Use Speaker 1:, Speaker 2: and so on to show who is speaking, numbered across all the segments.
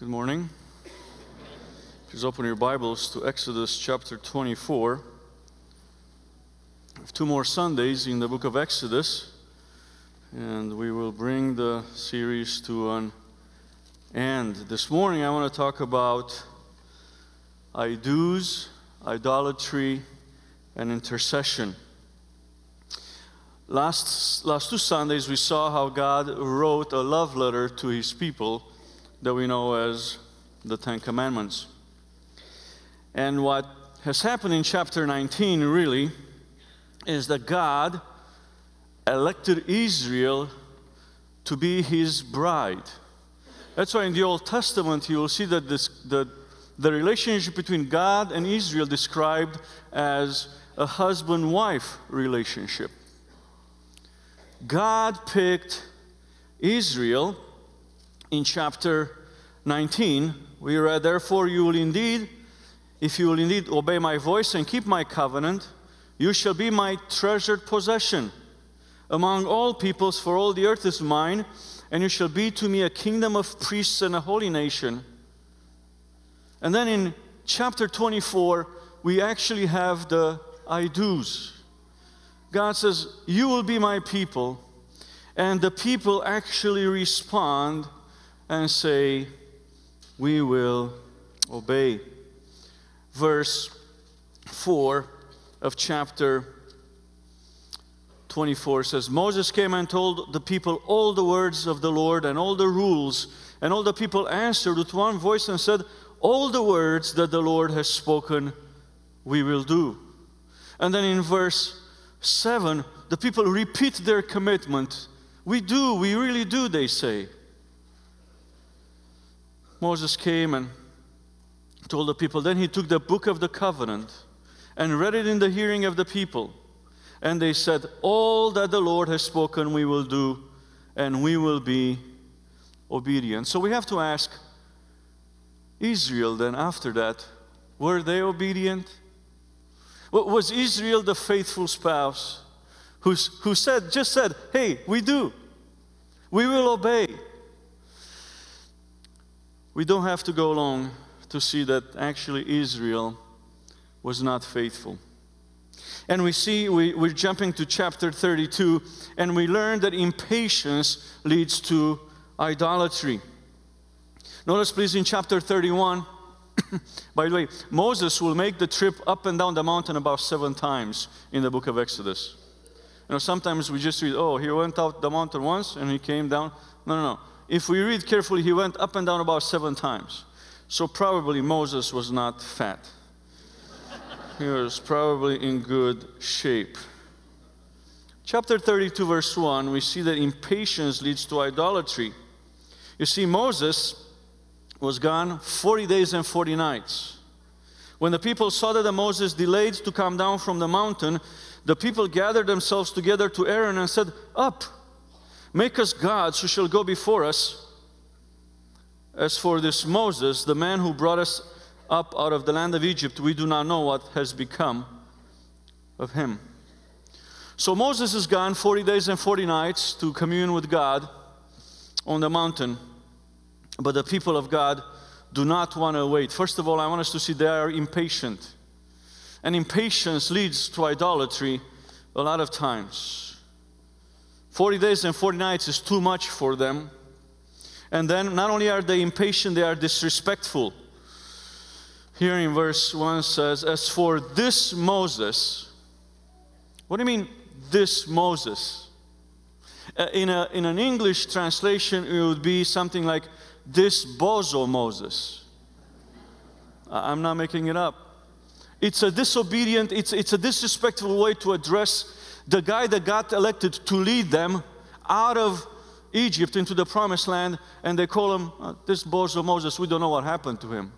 Speaker 1: Good morning. Please open your Bibles to Exodus chapter 24. We have 2 more Sundays in the book of Exodus, and we will bring the series to an end. This morning I want to talk about I-do's, idolatry, and intercession. Last 2 Sundays we saw how God wrote a love letter to His people that we know as the 10 Commandments. And what has happened in chapter 19 really is that God elected Israel to be His bride. That's why in the Old Testament you will see that the relationship between God and Israel described as a husband-wife relationship. God picked Israel in chapter 19. We read, "Therefore if you will indeed obey my voice and keep my covenant, you shall be my treasured possession among all peoples, for all the earth is mine, and you shall be to me a kingdom of priests and a holy nation." And then in chapter 24, we actually have the I-do's. God says, "You will be my people," and the people actually respond and say, "We will obey." Verse 4 of chapter 24 says, "Moses came and told the people all the words of the Lord and all the rules, and all the people answered with one voice and said, 'All the words that the Lord has spoken, we will do.'" And then in verse 7, the people repeat their commitment. We really do, they say. Moses came and told the people. Then he took the book of the covenant and read it in the hearing of the people. And they said, "All that the Lord has spoken we will do, and we will be obedient." So we have to ask, Israel then after that, were they obedient? Was Israel the faithful spouse who just said, "Hey, we do. We will obey"? We don't have to go long to see that actually Israel was not faithful. And we see, we're jumping to chapter 32, and we learn that impatience leads to idolatry. Notice please in chapter 31, by the way, Moses will make the trip up and down the mountain about 7 times in the book of Exodus. You know, sometimes we just read, oh, he went out the mountain once and he came down. No. If we read carefully, he went up and down about 7 times. So probably Moses was not fat. He was probably in good shape. Chapter 32, verse 1, we see that impatience leads to idolatry. You see, Moses was gone 40 days and 40 nights. When the people saw that Moses delayed to come down from the mountain, the people gathered themselves together to Aaron and said, "Up, make us gods who shall go before us. As for this Moses, the man who brought us up out of the land of Egypt, we do not know what has become of him." So Moses is gone 40 days and 40 nights to commune with God on the mountain. But the people of God do not want to wait. First of all, I want us to see they are impatient. And impatience leads to idolatry a lot of times. 40 days and 40 nights is too much for them. And then not only are they impatient, they are disrespectful. Here in verse 1 says, "As for this Moses." What do you mean, this Moses? In an English translation, it would be something like, "This bozo Moses." I'm not making it up. It's a disobedient, it's a disrespectful way to address the guy that got elected to lead them out of Egypt into the promised land, and they call him, "This bozo Moses, we don't know what happened to him."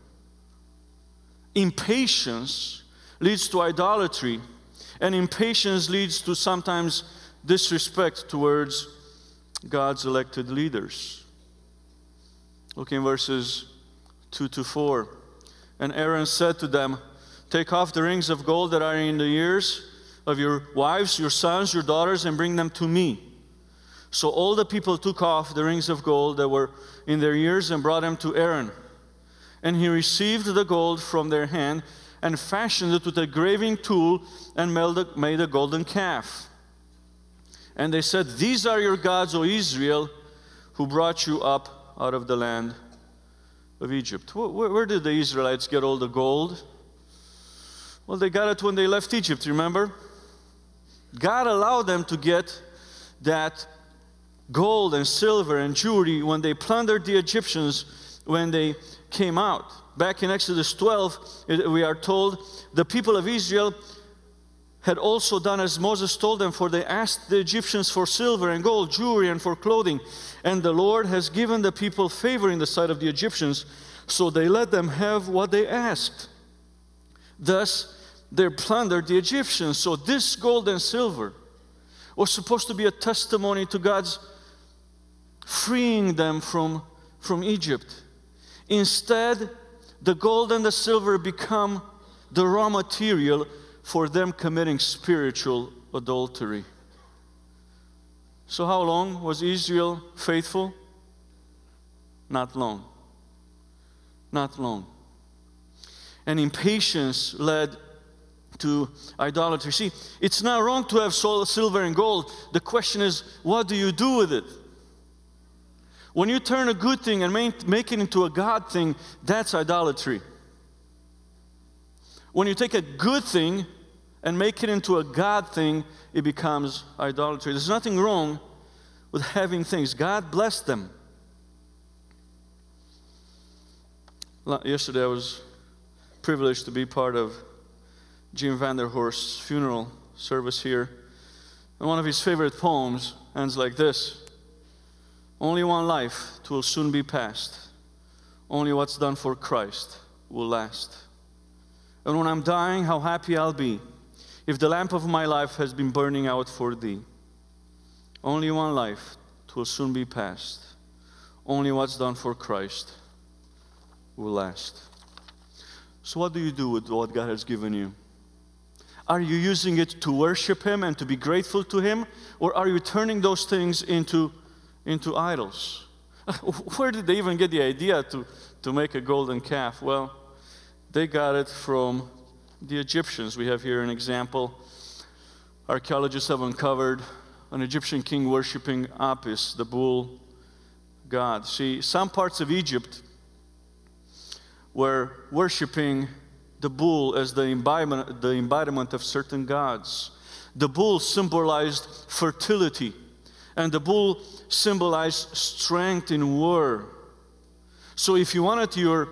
Speaker 1: Impatience leads to idolatry, and impatience leads to sometimes disrespect towards God's elected leaders. Look in verses 2 to 4. "And Aaron said to them, 'Take off the rings of gold that are in the ears of your wives, your sons, your daughters, and bring them to me.' So all the people took off the rings of gold that were in their ears and brought them to Aaron. And he received the gold from their hand and fashioned it with a graving tool and made a golden calf. And they said, "These are your gods, O Israel, who brought you up out of the land of Egypt." Where did the Israelites get all the gold? Well, they got it when they left Egypt, remember? God allowed them to get that gold and silver and jewelry when they plundered the Egyptians when they came out. Back in Exodus 12, we are told the people of Israel had also done as Moses told them, for they asked the Egyptians for silver and gold, jewelry, and for clothing. And the Lord has given the people favor in the sight of the Egyptians, so they let them have what they asked. Thus, they plundered the Egyptians. So this gold and silver was supposed to be a testimony to God's freeing them from Egypt. Instead, the gold and the silver become the raw material for them committing spiritual adultery. So how long was Israel faithful? Not long. Not long. And impatience led to idolatry. See, it's not wrong to have silver and gold. The question is, what do you do with it? When you turn a good thing and make it into a God thing, that's idolatry. When you take a good thing and make it into a God thing, it becomes idolatry. There's nothing wrong with having things. God blessed them. Yesterday I was privileged to be part of Jim Vanderhorst's funeral service here. And one of his favorite poems ends like this: "Only one life, 'twill soon be past. Only what's done for Christ will last. And when I'm dying, how happy I'll be if the lamp of my life has been burning out for thee. Only one life, 'twill soon be past. Only what's done for Christ will last." So what do you do with what God has given you? Are you using it to worship Him and to be grateful to Him? Or are you turning those things into idols? Where did they even get the idea to make a golden calf? Well, they got it from the Egyptians. We have here an example. Archaeologists have uncovered an Egyptian king worshiping Apis, the bull god. See, some parts of Egypt were worshiping the bull as the embodiment of certain gods. The bull symbolized fertility, and the bull symbolized strength in war. So if you wanted your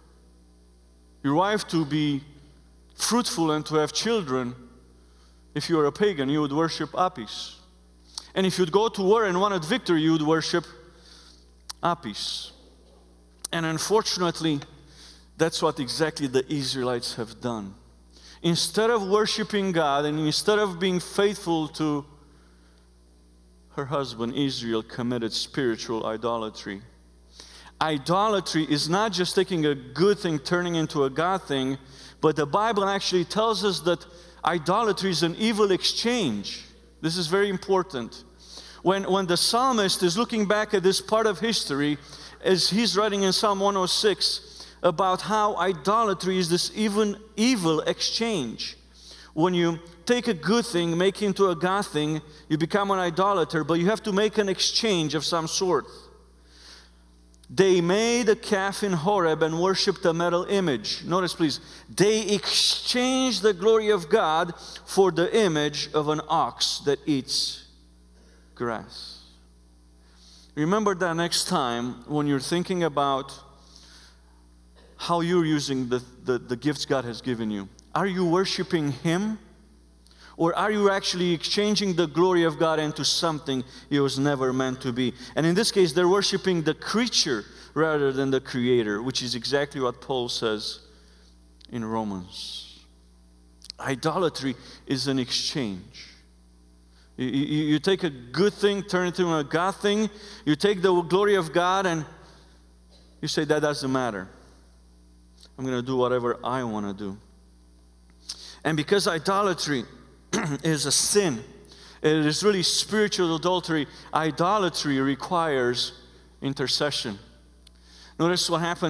Speaker 1: wife to be fruitful and to have children, if you were a pagan, you would worship Apis. And if you'd go to war and wanted victory, you would worship Apis. And unfortunately, that's what exactly the Israelites have done. Instead of worshiping God and instead of being faithful to her husband, Israel committed spiritual idolatry. Idolatry is not just taking a good thing, turning into a God thing, but the Bible actually tells us that idolatry is an evil exchange. This is very important. When the psalmist is looking back at this part of history, as he's writing in Psalm 106, about how idolatry is this evil exchange. When you take a good thing, make it into a God thing, you become an idolater, but you have to make an exchange of some sort. They made a calf in Horeb and worshipped a metal image. Notice please, they exchanged the glory of God for the image of an ox that eats grass. Remember that next time when you're thinking about how you're using the gifts God has given you. Are you worshiping Him? Or are you actually exchanging the glory of God into something it was never meant to be? And in this case, they're worshiping the creature rather than the Creator, which is exactly what Paul says in Romans. Idolatry is an exchange. You take a good thing, turn it into a God thing. You take the glory of God and you say, that doesn't matter. I'm going to do whatever I want to do. And because idolatry is a sin, it is really spiritual adultery. Idolatry requires intercession. Notice what happens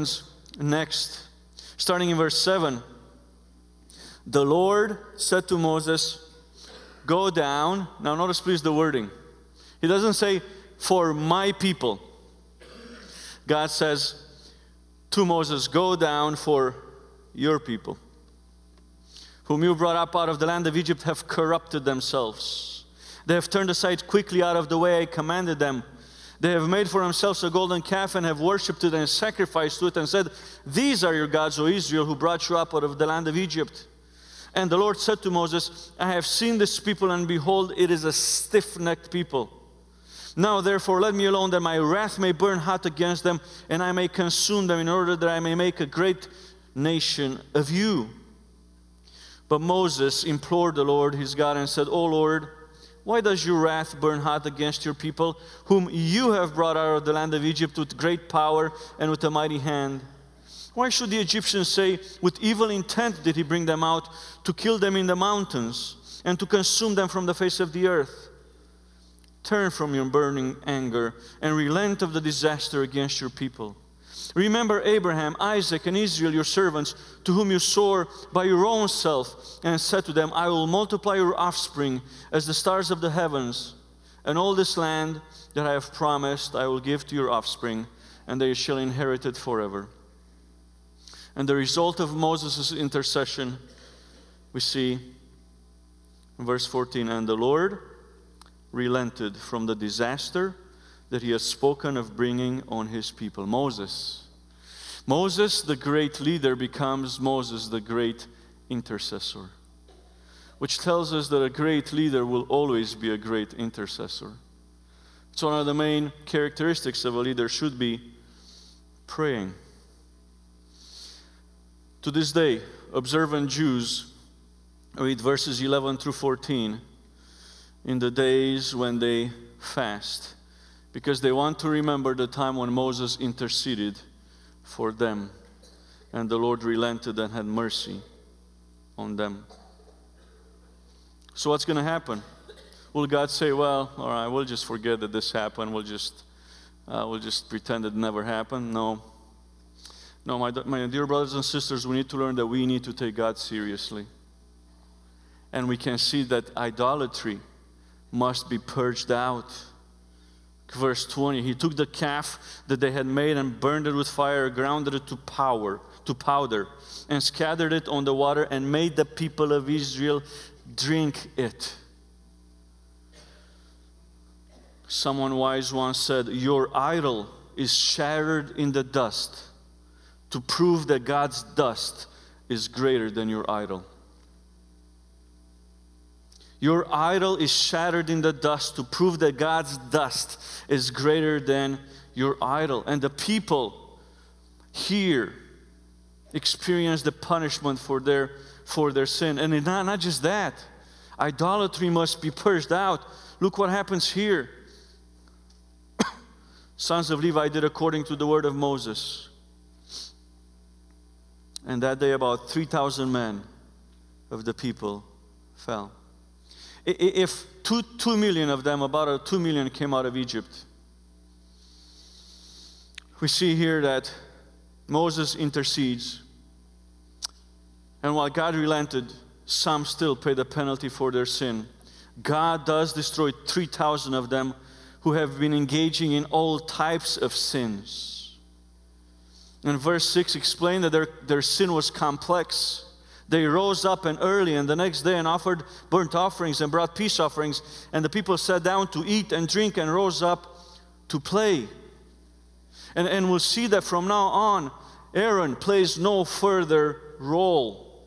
Speaker 1: Next, starting in verse 7, the Lord said to Moses, go down. Now notice please the wording. He doesn't say, for my people. God says to Moses, go down, for your people, whom you brought up out of the land of Egypt, have corrupted themselves. They have turned aside quickly out of the way I commanded them. They have made for themselves a golden calf and have worshipped it and sacrificed to it and said, these are your gods, O Israel, who brought you up out of the land of Egypt. And the Lord said to Moses, I have seen this people, and behold, it is a stiff-necked people. Now therefore let me alone, that my wrath may burn hot against them, and I may consume them, in order that I may make a great nation of you. But Moses implored the Lord his God and said, O Lord, why does your wrath burn hot against your people, whom you have brought out of the land of Egypt with great power and with a mighty hand? Why should the Egyptians say, with evil intent did he bring them out, to kill them in the mountains, and to consume them from the face of the earth? Turn from your burning anger, and relent of the disaster against your people. Remember Abraham, Isaac, and Israel, your servants, to whom you swore by your own self, and said to them, I will multiply your offspring as the stars of the heavens, and all this land that I have promised I will give to your offspring, and they shall inherit it forever. And the result of Moses' intercession, we see in verse 14, and the Lord relented from the disaster that he has spoken of bringing on his people. Moses, the great leader, becomes Moses, the great intercessor, which tells us that a great leader will always be a great intercessor. It's one of the main characteristics of a leader, should be praying. To this day, observant Jews read verses 11 through 14 in the days when they fast, because they want to remember the time when Moses interceded for them, and the Lord relented and had mercy on them. So what's going to happen? Will God say, well, all right, we'll just forget that this happened, we'll just pretend it never happened? No, my dear brothers and sisters, we need to learn that we need to take God seriously. And we can see that idolatry must be purged out. Verse 20, he took the calf that they had made and burned it with fire, grounded it to powder, and scattered it on the water, and made the people of Israel drink it. Someone wise once said, your idol is shattered in the dust to prove that God's dust is greater than your idol. Your idol is shattered in the dust to prove that God's dust is greater than your idol. And the people here experience the punishment for their sin. And not just that, idolatry must be purged out. Look what happens here. Sons of Levi did according to the word of Moses. And that day about 3,000 men of the people fell. If 2 million of them, about 2 million came out of Egypt, we see here that Moses intercedes, and while God relented, some still pay the penalty for their sin. God does destroy 3,000 of them who have been engaging in all types of sins. And verse 6 explained that their sin was complex. They rose up and early and the next day and offered burnt offerings and brought peace offerings. And the people sat down to eat and drink and rose up to play. And we'll see that from now on, Aaron plays no further role.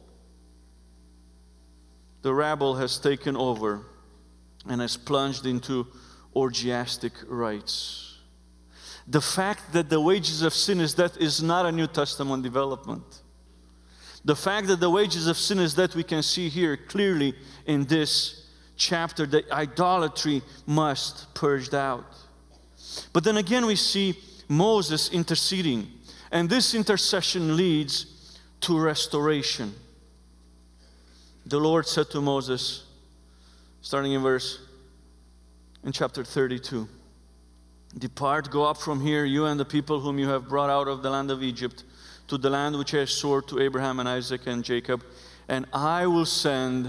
Speaker 1: The rabble has taken over and has plunged into orgiastic rites. The fact that the wages of sin is death is not a New Testament development. The fact that the wages of sin is death, we can see here clearly in this chapter, that idolatry must purged out. But then again we see Moses interceding, and this intercession leads to restoration. The Lord said to Moses, starting in chapter 32, "Depart, go up from here, you and the people whom you have brought out of the land of Egypt, to the land which I swore to Abraham and Isaac and Jacob, and I will send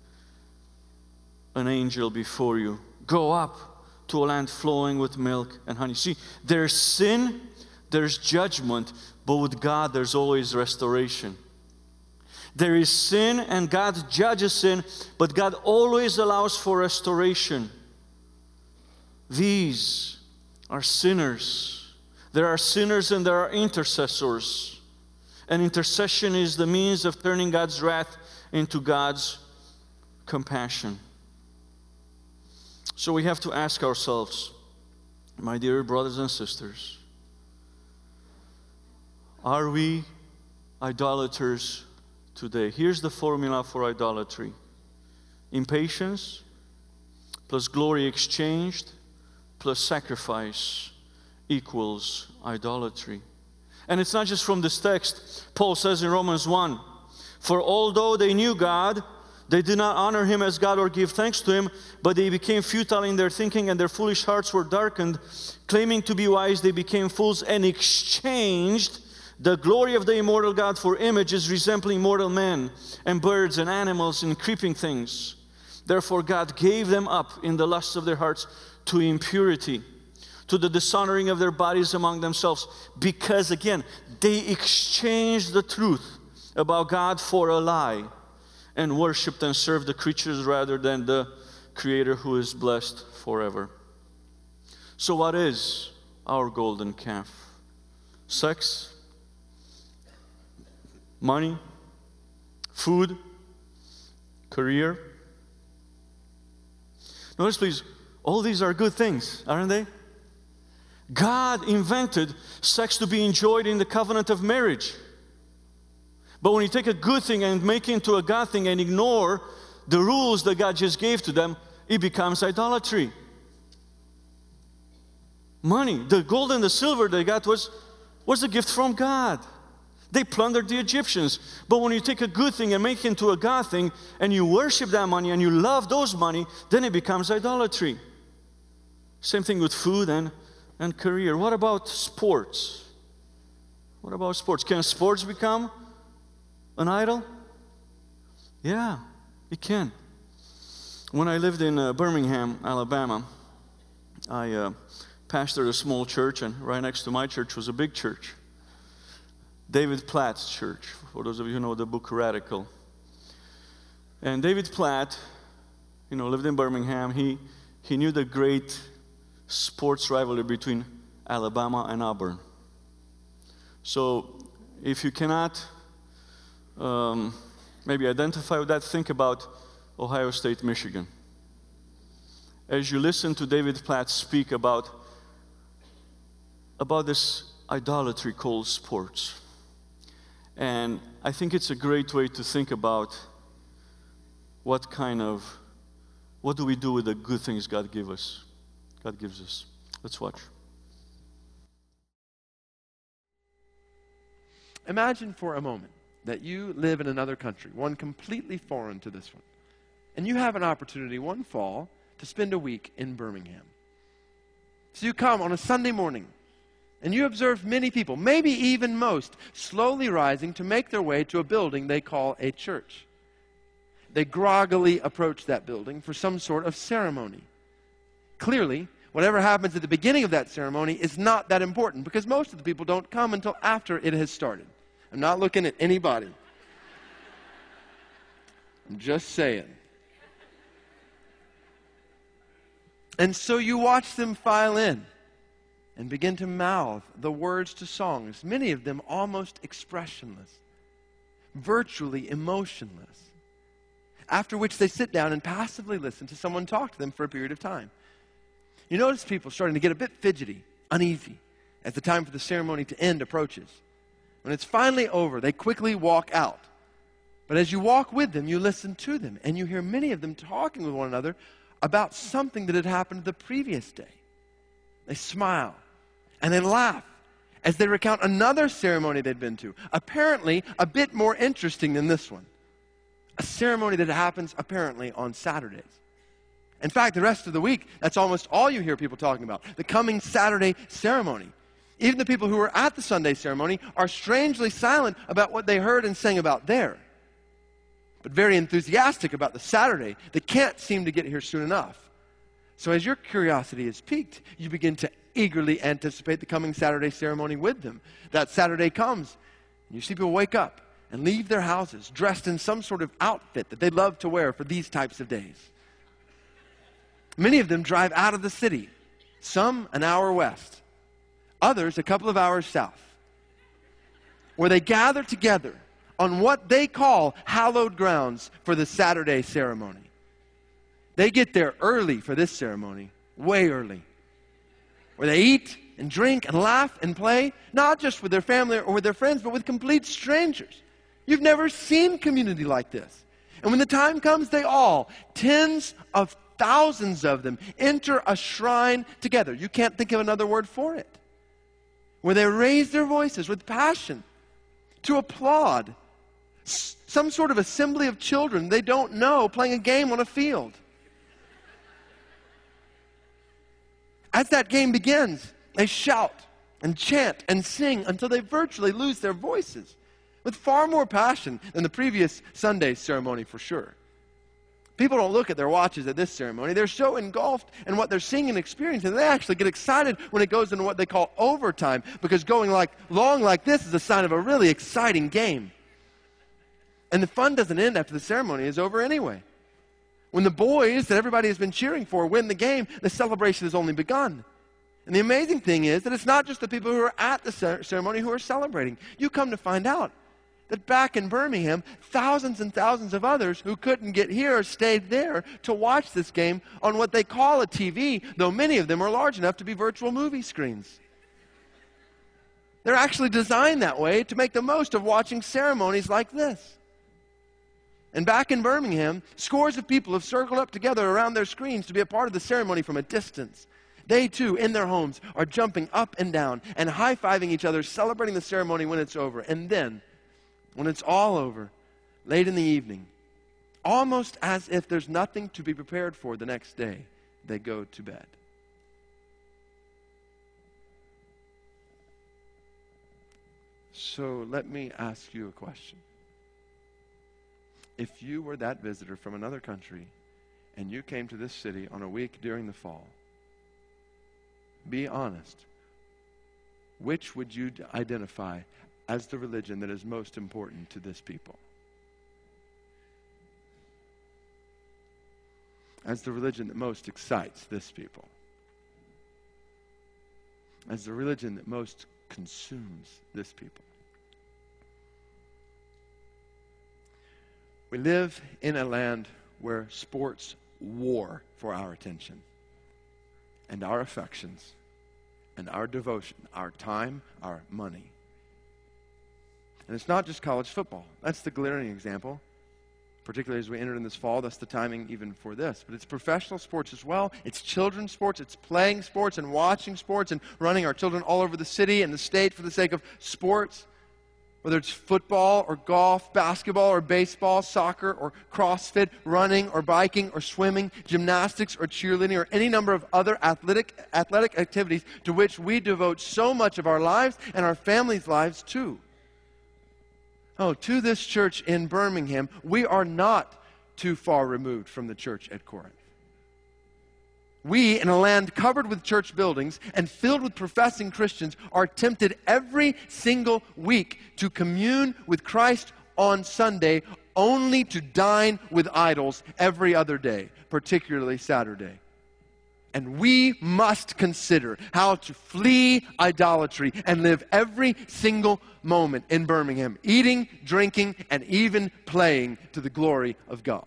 Speaker 1: an angel before you. Go up to a land flowing with milk and honey. See, there's sin, there's judgment, but with God there's always restoration. There is sin and God judges sin, but God always allows for restoration. These are sinners. There are sinners and there are intercessors. And intercession is the means of turning God's wrath into God's compassion. So we have to ask ourselves, my dear brothers and sisters, are we idolaters today? Here's the formula for idolatry. Impatience plus glory exchanged plus sacrifice equals idolatry. And it's not just from this text. Paul says in Romans 1, for although they knew God, they did not honor Him as God or give thanks to Him, but they became futile in their thinking and their foolish hearts were darkened. Claiming to be wise, they became fools and exchanged the glory of the immortal God for images resembling mortal men and birds and animals and creeping things. Therefore God gave them up in the lusts of their hearts to impurity, to the dishonoring of their bodies among themselves, because again, they exchanged the truth about God for a lie and worshiped and served the creatures rather than the Creator who is blessed forever. So what is our golden calf? Sex? Money? Food? Career? Notice please, all these are good things, aren't they? God invented sex to be enjoyed in the covenant of marriage. But when you take a good thing and make it into a God thing and ignore the rules that God just gave to them, it becomes idolatry. Money, the gold and the silver they got was a gift from God. They plundered the Egyptians. But when you take a good thing and make it into a God thing and you worship that money and you love those money, then it becomes idolatry. Same thing with food and career. What about sports? What about sports? Can sports become an idol? Yeah, it can. When I lived in Birmingham, Alabama, I pastored a small church, and right next to my church was a big church. David Platt's church, for those of you who know the book Radical. And David Platt, lived in Birmingham. He knew the great sports rivalry between Alabama and Auburn. So if you cannot maybe identify with that, think about Ohio State, Michigan. As you listen to David Platt speak about this idolatry called sports. And I think it's a great way to think about what do we do with the good things God gives us. Let's watch.
Speaker 2: Imagine for a moment that you live in another country, one completely foreign to this one, and you have an opportunity one fall to spend a week in Birmingham. So you come on a Sunday morning, and you observe many people, maybe even most, slowly rising to make their way to a building they call a church. They groggily approach that building for some sort of ceremony. Clearly, whatever happens at the beginning of that ceremony is not that important, because most of the people don't come until after it has started. I'm not looking at anybody. I'm just saying. And so you watch them file in and begin to mouth the words to songs, many of them almost expressionless, virtually emotionless, after which they sit down and passively listen to someone talk to them for a period of time. You notice people starting to get a bit fidgety, uneasy, as the time for the ceremony to end approaches. When it's finally over, they quickly walk out. But as you walk with them, you listen to them, and you hear many of them talking with one another about something that had happened the previous day. They smile, and they laugh as they recount another ceremony they'd been to, apparently a bit more interesting than this one. A ceremony that happens apparently on Saturdays. In fact, the rest of the week, that's almost all you hear people talking about, the coming Saturday ceremony. Even the people who were at the Sunday ceremony are strangely silent about what they heard and sang about there, but very enthusiastic about the Saturday that can't seem to get here soon enough. So as your curiosity is piqued, you begin to eagerly anticipate the coming Saturday ceremony with them. That Saturday comes, and you see people wake up and leave their houses dressed in some sort of outfit that they love to wear for these types of days. Many of them drive out of the city, some an hour west, others a couple of hours south, where they gather together on what they call hallowed grounds for the Saturday ceremony. They get there early for this ceremony, way early, where they eat and drink and laugh and play, not just with their family or with their friends, but with complete strangers. You've never seen community like this. And when the time comes, they all, tens of thousands of them, enter a shrine together. You can't think of another word for it. Where they raise their voices with passion to applaud some sort of assembly of children they don't know playing a game on a field. As that game begins, they shout and chant and sing until they virtually lose their voices, with far more passion than the previous Sunday ceremony for sure. People don't look at their watches at this ceremony. They're so engulfed in what they're seeing and experiencing, they actually get excited when it goes into what they call overtime, because going long like this is a sign of a really exciting game. And the fun doesn't end after the ceremony is over anyway. When the boys that everybody has been cheering for win the game, the celebration has only begun. And the amazing thing is that it's not just the people who are at the ceremony who are celebrating. You come to find out that back in Birmingham, thousands and thousands of others who couldn't get here stayed there to watch this game on what they call a TV, though many of them are large enough to be virtual movie screens. They're actually designed that way to make the most of watching ceremonies like this. And back in Birmingham, scores of people have circled up together around their screens to be a part of the ceremony from a distance. They too, in their homes, are jumping up and down and high-fiving each other, celebrating the ceremony when it's over. And then, when it's all over, late in the evening, almost as if there's nothing to be prepared for the next day, they go to bed. So let me ask you a question. If you were that visitor from another country and you came to this city on a week during the fall, be honest. Which would you identify as the religion that is most important to this people? As the religion that most excites this people? As the religion that most consumes this people? We live in a land where sports war for our attention and our affections and our devotion, our time, our money. And it's not just college football. That's the glaring example, particularly as we enter in this fall. That's the timing even for this. But it's professional sports as well. It's children's sports. It's playing sports and watching sports and running our children all over the city and the state for the sake of sports. Whether it's football or golf, basketball or baseball, soccer or CrossFit, running or biking or swimming, gymnastics or cheerleading, or any number of other athletic activities to which we devote so much of our lives and our families' lives too. Oh, to this church in Birmingham, we are not too far removed from the church at Corinth. We, in a land covered with church buildings and filled with professing Christians, are tempted every single week to commune with Christ on Sunday, only to dine with idols every other day, particularly Saturday. And we must consider how to flee idolatry and live every single moment in Birmingham, eating, drinking, and even playing to the glory of God.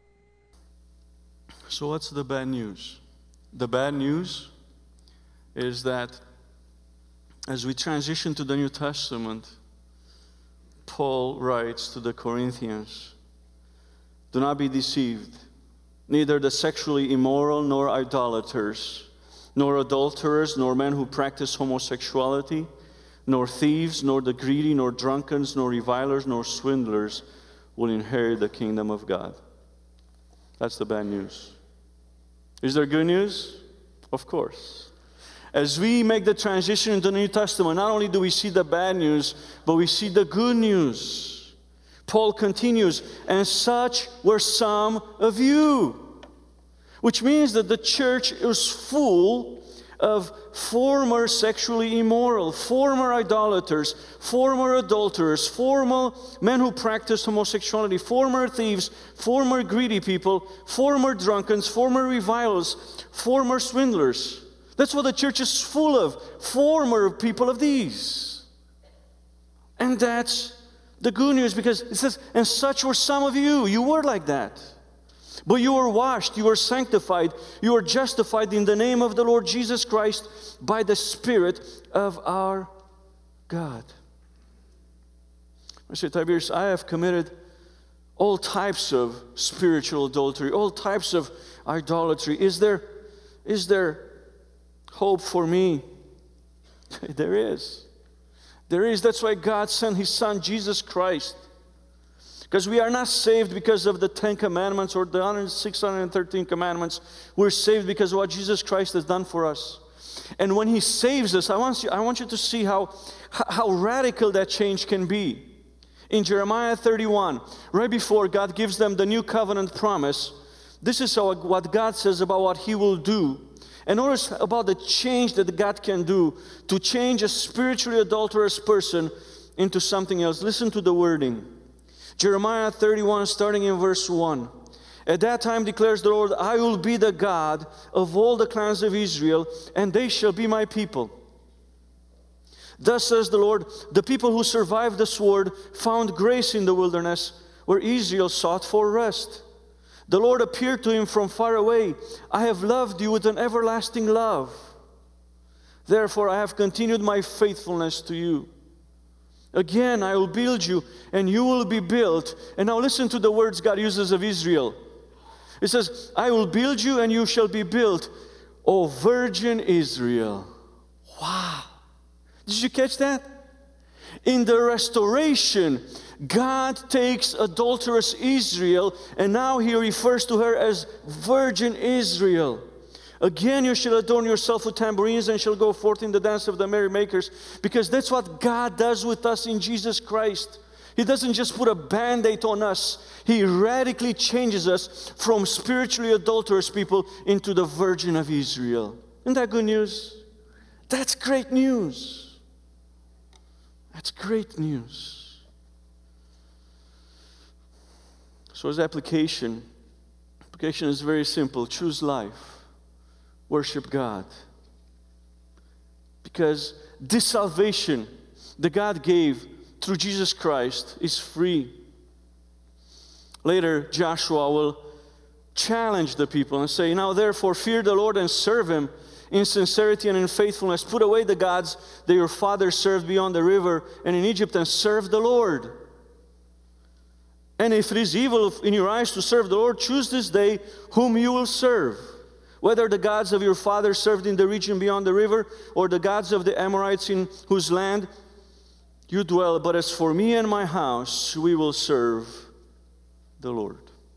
Speaker 1: So what's the bad news? The bad news is that as we transition to the New Testament, Paul writes to the Corinthians, "Do not be deceived. Neither the sexually immoral, nor idolaters, nor adulterers, nor men who practice homosexuality, nor thieves, nor the greedy, nor drunkards, nor revilers, nor swindlers will inherit the kingdom of God." That's the bad news. Is there good news? Of course. As we make the transition into the New Testament, not only do we see the bad news, but we see the good news. Paul continues, and such were some of you. Which means that the church is full of former sexually immoral, former idolaters, former adulterers, former men who practiced homosexuality, former thieves, former greedy people, former drunkards, former revilers, former swindlers. That's what the church is full of, former people of these. And that's the good news, because it says, and such were some of you. You were like that. But you were washed, you were sanctified, you were justified in the name of the Lord Jesus Christ by the Spirit of our God. I say, Tiberius, I have committed all types of spiritual adultery, all types of idolatry. Is there hope for me? There is. There is. That's why God sent His Son, Jesus Christ. Because we are not saved because of the 10 commandments or the 613 commandments. We're saved because of what Jesus Christ has done for us. And when He saves us, I want you to see how radical that change can be. In Jeremiah 31, right before God gives them the new covenant promise, this is what God says about what He will do. And notice about the change that God can do to change a spiritually adulterous person into something else. Listen to the wording. Jeremiah 31, starting in verse 1. At that time declares the Lord, I will be the God of all the clans of Israel, and they shall be my people. Thus says the Lord, the people who survived the sword found grace in the wilderness, where Israel sought for rest. The Lord appeared to him from far away. I have loved you with an everlasting love. Therefore I have continued my faithfulness to you. Again, I will build you, and you will be built. And now listen to the words God uses of Israel. It says, I will build you, and you shall be built, O virgin Israel. Wow. Did you catch that? In the restoration, God takes adulterous Israel, and now He refers to her as virgin Israel. Again, you shall adorn yourself with tambourines and shall go forth in the dance of the merrymakers, because that's what God does with us in Jesus Christ. He doesn't just put a band-aid on us. He radically changes us from spiritually adulterous people into the virgin of Israel. Isn't that good news? That's great news. That's great news. So as application is very simple. Choose life. Worship God. Because this salvation that God gave through Jesus Christ is free. Later, Joshua will challenge the people and say, now therefore fear the Lord and serve Him in sincerity and in faithfulness. Put away the gods that your fathers served beyond the river and in Egypt, and serve the Lord. And if it is evil in your eyes to serve the Lord, choose this day whom you will serve. Whether the gods of your fathers served in the region beyond the river, or the gods of the Amorites in whose land you dwell. But as for me and my house, we will serve the Lord.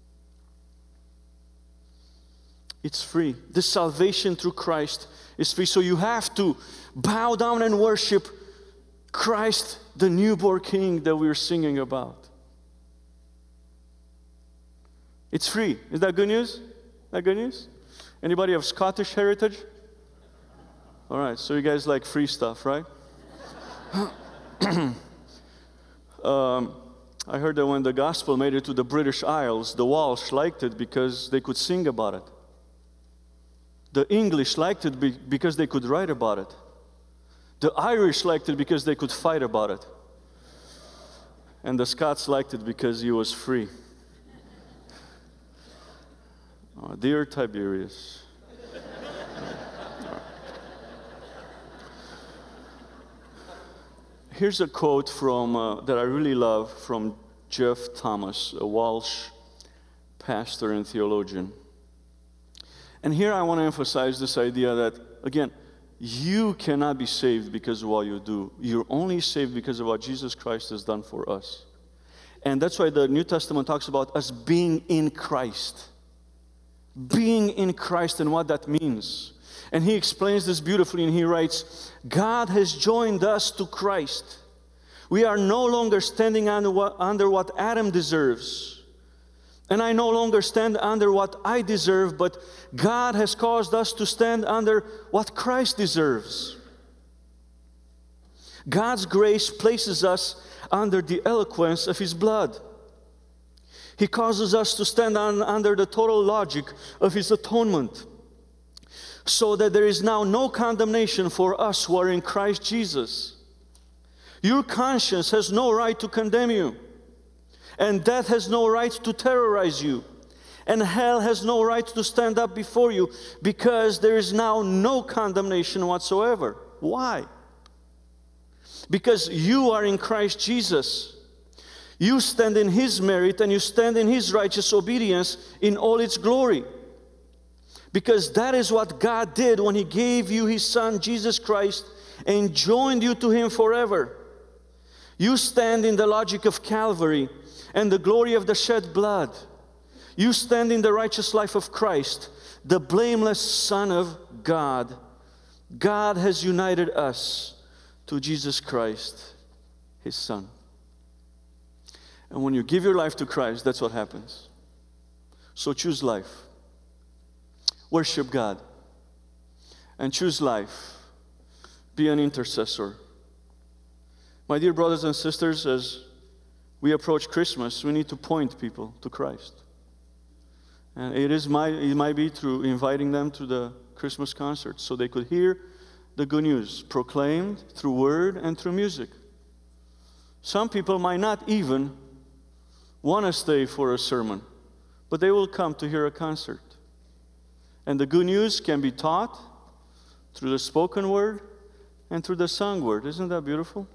Speaker 1: It's free. This salvation through Christ is free. So you have to bow down and worship Christ, the newborn King that we're singing about. It's free. Is that good news? Is that good news? Anybody have Scottish heritage? All right, so you guys like free stuff, right? I heard that when the gospel made it to the British Isles, the Welsh liked it because they could sing about it. The English liked it because they could write about it. The Irish liked it because they could fight about it. And the Scots liked it because he was free. Oh, dear Tiberius. Here's a quote from that I really love from Jeff Thomas, a Welsh pastor and theologian. And here I want to emphasize this idea that, again, you cannot be saved because of what you do. You're only saved because of what Jesus Christ has done for us. And that's why the New Testament talks about us being in Christ. Being in Christ and what that means. And he explains this beautifully, and he writes, God has joined us to Christ. We are no longer standing under what Adam deserves. And I no longer stand under what I deserve, but God has caused us to stand under what Christ deserves. God's grace places us under the eloquence of His blood. He causes us to stand under the total logic of His atonement, so that there is now no condemnation for us who are in Christ Jesus. Your conscience has no right to condemn you, and death has no right to terrorize you, and hell has no right to stand up before you, because there is now no condemnation whatsoever. Why? Because you are in Christ Jesus. You stand in His merit, and you stand in His righteous obedience in all its glory. Because that is what God did when He gave you His Son, Jesus Christ, and joined you to Him forever. You stand in the logic of Calvary and the glory of the shed blood. You stand in the righteous life of Christ, the blameless Son of God. God has united us to Jesus Christ, His Son. And when you give your life to Christ, that's what happens. So choose life. Worship God. And choose life. Be an intercessor. My dear brothers and sisters, as we approach Christmas, we need to point people to Christ. And it might be through inviting them to the Christmas concert so they could hear the good news proclaimed through word and through music. Some people might not even want to stay for a sermon, but they will come to hear a concert. And the good news can be taught through the spoken word and through the sung word. Isn't that beautiful?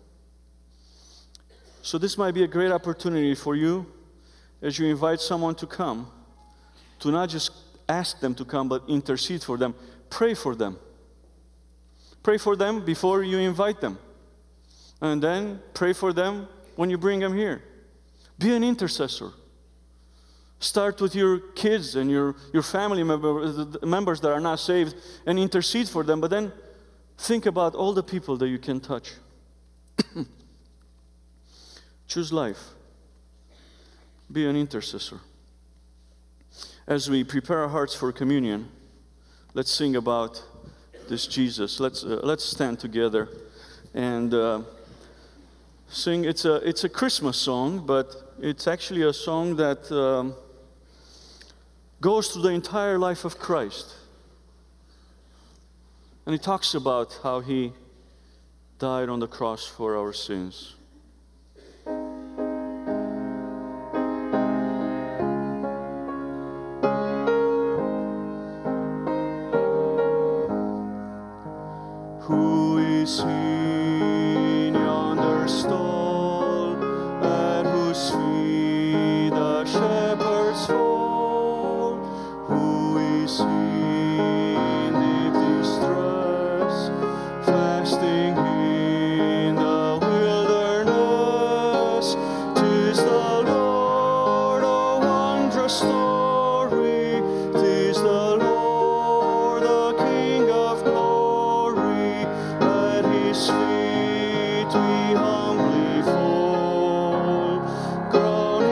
Speaker 1: So this might be a great opportunity for you as you invite someone to come, to not just ask them to come, but intercede for them. Pray for them. Pray for them before you invite them. And then pray for them when you bring them here. Be an intercessor. Start with your kids and your family members that are not saved and intercede for them, but then think about all the people that you can touch. Choose life. Be an intercessor. As we prepare our hearts for communion, let's sing about this Jesus. Let's stand together and sing. It's a Christmas song, but it's actually a song that goes through the entire life of Christ. And it talks about how He died on the cross for our sins. Who is He in yonder stall, at whose feet the shepherds fall? Who is He in deep distress, fasting in the wilderness? 'Tis the Lord, a wondrous story. 'Tis the Lord, the King of glory. At His feet we humbly fall. Crown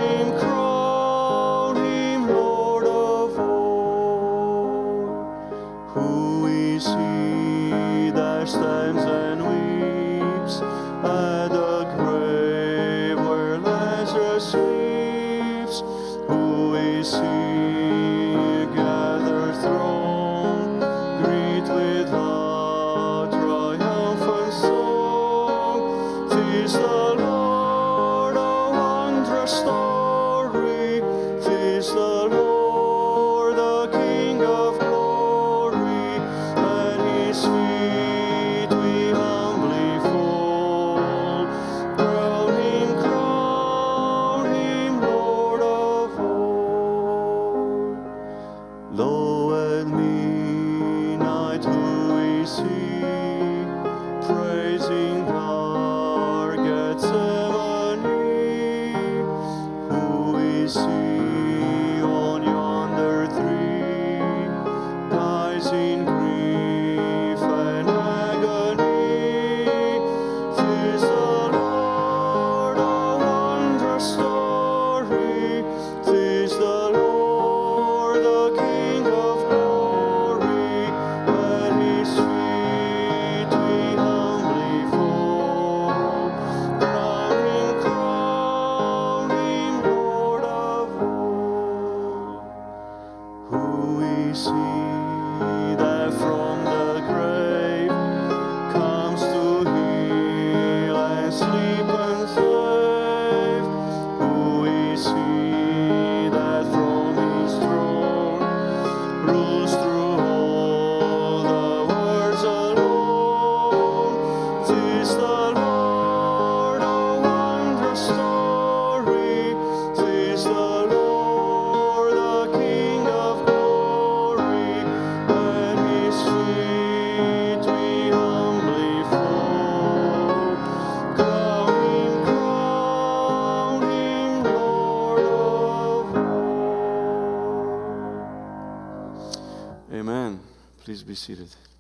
Speaker 1: Him, Lord of all. Who is He that stands and weeps at the grave where Lazarus sleeps? Who is He gathered throng, greet with a triumphant song? 'Tis the Amen. Please be seated.